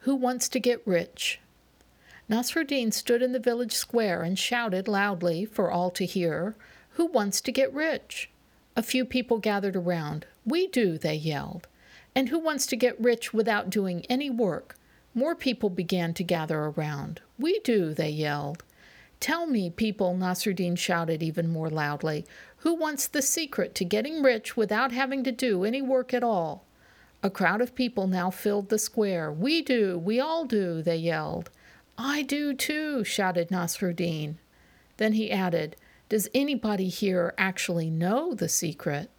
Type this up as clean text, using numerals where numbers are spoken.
Who wants to get rich? Nasruddin stood in the village square and shouted loudly for all to hear, "Who wants to get rich?" A few people gathered around. "We do," they yelled. "And who wants to get rich without doing any work?" More people began to gather around. "We do," they yelled. "Tell me, people," Nasruddin shouted even more loudly, "who wants the secret to getting rich without having to do any work at all?" A crowd of people now filled the square. "We do, we all do," they yelled. "I do too," shouted Nasruddin. Then he added, "Does anybody here actually know the secret?"